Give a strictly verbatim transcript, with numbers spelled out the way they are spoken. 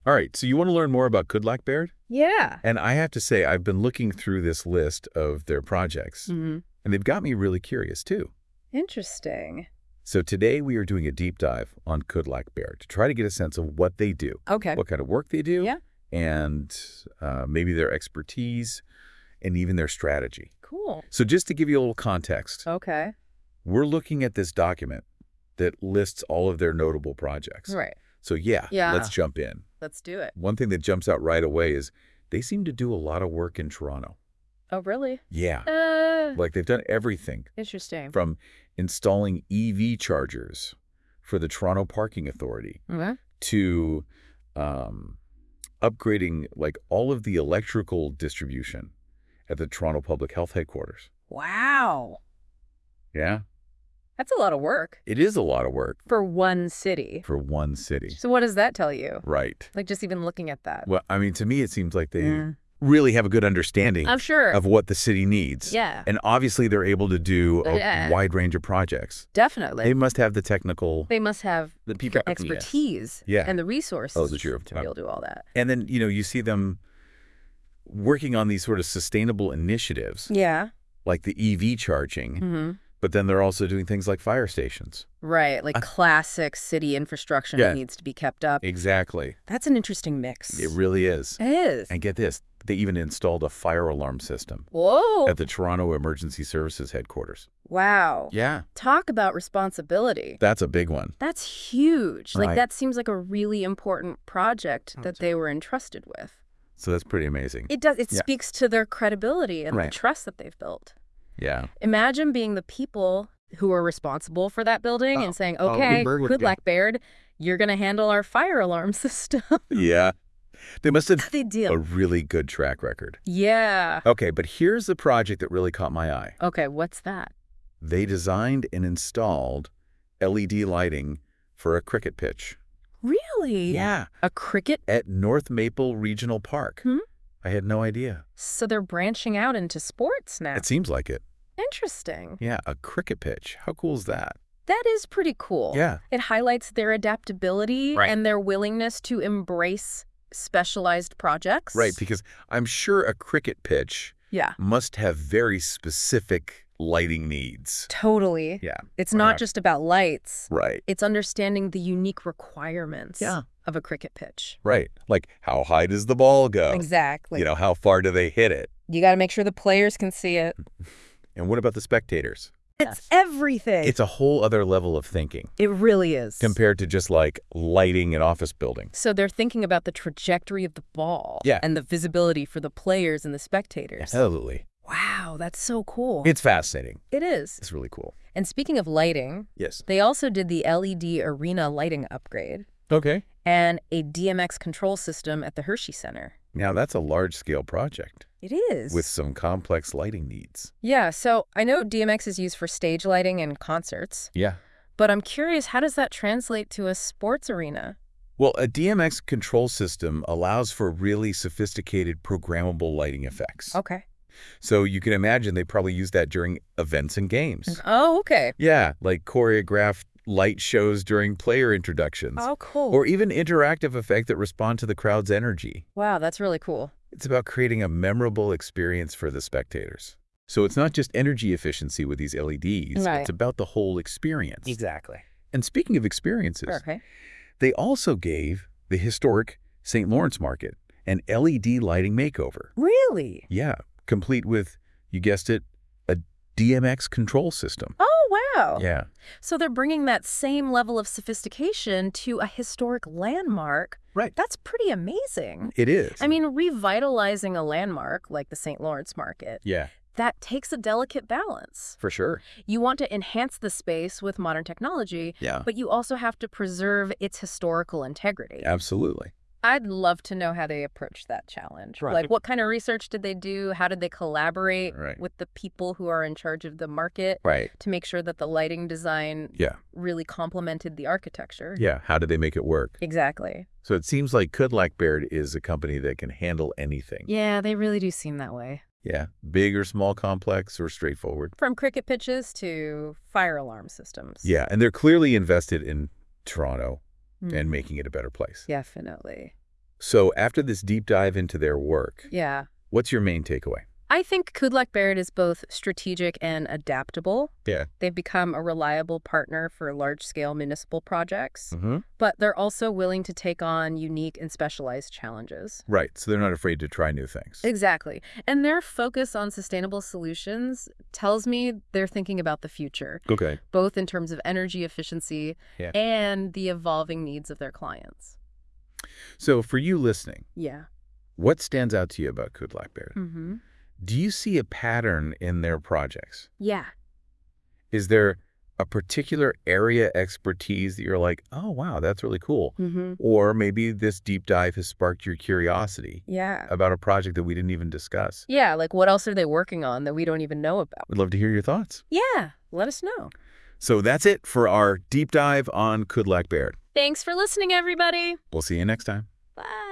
All right, so you want to learn more about Kudlak Baird? Yeah. And I have to say, I've been looking through this list of their projects, Mm-hmm. and they've got me really curious, too. Interesting. So today we are doing a deep dive on Kudlak Baird to try to get a sense of what they do, Okay. what kind of work they do, Yeah. and uh, maybe their expertise and even their strategy. Cool. So just to give you a little context, Okay. we're looking at this document that lists all of their notable projects. Right. So yeah, Yeah. let's jump in. Let's do it. One thing that jumps out right away is they seem to do a lot of work in Toronto. Oh, really? Yeah, Uh, like they've done everything interesting. from installing E V chargers for the Toronto Parking Authority Okay. to um, upgrading like all of the electrical distribution at the Toronto Public Health Headquarters. Wow. Yeah, That's a lot of work it is a lot of work for one city. for one city. So what does that tell you? Right. Like just even looking at that. Well, I mean, to me, it seems like they Mm. really have a good understanding I'm sure. of what the city needs. Yeah. And obviously, they're able to do a Yeah. wide range of projects. Definitely. They must have the technical, They must have the people, the expertise Yeah. and the resources Oh, that's true. to be able to do all that. And then, you know, you see them working on these sort of sustainable initiatives, Yeah. like the E V charging, Mm-hmm. but then they're also doing things like fire stations. Right. Like Uh, classic city infrastructure Yeah. that needs to be kept up. Exactly. That's an interesting mix. It really is. It is. And get this, they even installed a fire alarm system Whoa. at the Toronto Emergency Services headquarters. Wow. Yeah. Talk about responsibility. That's a big one. That's huge. Like Right. that seems like a really important project Oh, that they were entrusted with. So that's pretty amazing. It does. It Yeah. speaks to their credibility and Right. the trust that they've built. Yeah. Imagine being the people who are responsible for that building Oh. and saying, Oh, okay, Baird would- Kudlak Baird, you're going to handle our fire alarm system. Yeah. They must have They a deal. really good track record. Yeah. Okay, but here's the project that really caught my eye. Okay, what's that? They designed and installed L E D lighting for a cricket pitch. Really? Yeah. A cricket? At North Maple Regional Park. Hmm? I had no idea. So they're branching out into sports now. It seems like it. Interesting. Yeah, a cricket pitch. How cool is that? That is pretty cool. Yeah. It highlights their adaptability Right. and their willingness to embrace specialized projects. Right, because I'm sure a cricket pitch Yeah. must have very specific lighting needs. Totally. Yeah. It's Wow. not just about lights. Right. It's understanding the unique requirements Yeah. of a cricket pitch. Right. Like, how high does the ball go? Exactly. You know, how far do they hit it? You got to make sure the players can see it. And what about the spectators? It's everything. It's a whole other level of thinking it really is. compared to just like lighting an office building. So they're thinking about the trajectory of the ball Yeah. and the visibility for the players and the spectators. Absolutely. Wow, that's so cool. It's fascinating. It is. It's really cool. And speaking of lighting, Yes. they also did the L E D arena lighting upgrade Okay. and a D M X control system at the Hershey Center. Now, that's a large-scale project It is. with some complex lighting needs. Yeah, so I know D M X is used for stage lighting and concerts, Yeah. but I'm curious, how does that translate to a sports arena? Well, a D M X control system allows for really sophisticated programmable lighting effects. Okay. So you can imagine they probably use that during events and games. Oh, okay. Yeah, like choreographed light shows during player introductions. Oh, cool. Or even interactive effects that respond to the crowd's energy. Wow, that's really cool. It's about creating a memorable experience for the spectators. So it's not just energy efficiency with these L E Ds. Right. It's about the whole experience. Exactly. And speaking of experiences, Okay. they also gave the historic Saint Lawrence Market an L E D lighting makeover. Really? Yeah, complete with, you guessed it, a D M X control system. Oh, wow. Yeah. So they're bringing that same level of sophistication to a historic landmark. Right. That's pretty amazing. It is. I mean, revitalizing a landmark like the Saint Lawrence Market, yeah, that takes a delicate balance. for sure. You want to enhance the space with modern technology, Yeah, but you also have to preserve its historical integrity. absolutely. I'd love to know how they approached that challenge. Right. Like, what kind of research did they do? How did they collaborate Right. with the people who are in charge of the market Right. to make sure that the lighting design Yeah. really complemented the architecture? Yeah. How did they make it work? Exactly. So it seems like Kudlak Baird is a company that can handle anything. Yeah, they really do seem that way. Yeah. Big or small, complex or straightforward. From cricket pitches to fire alarm systems. Yeah. And they're clearly invested in Toronto Mm. and making it a better place. Definitely. So after this deep dive into their work, Yeah. what's your main takeaway? I think Kudlak Barrett is both strategic and adaptable. Yeah. They've become a reliable partner for large-scale municipal projects, Mm-hmm. but they're also willing to take on unique and specialized challenges. Right. So they're not afraid to try new things. Exactly. And their focus on sustainable solutions tells me they're thinking about the future, Okay. both in terms of energy efficiency Yeah. and the evolving needs of their clients. So for you listening, Yeah. what stands out to you about Kudlak Barrett? Mm-hmm. Do you see a pattern in their projects? Yeah. Is there a particular area expertise that you're like, oh, wow, that's really cool? Mm-hmm. Or maybe this deep dive has sparked your curiosity Yeah. about a project that we didn't even discuss. Yeah, like what else are they working on that we don't even know about? We'd love to hear your thoughts. Yeah, let us know. So that's it for our deep dive on Kudlak Barrett. Thanks for listening, everybody. We'll see you next time. Bye.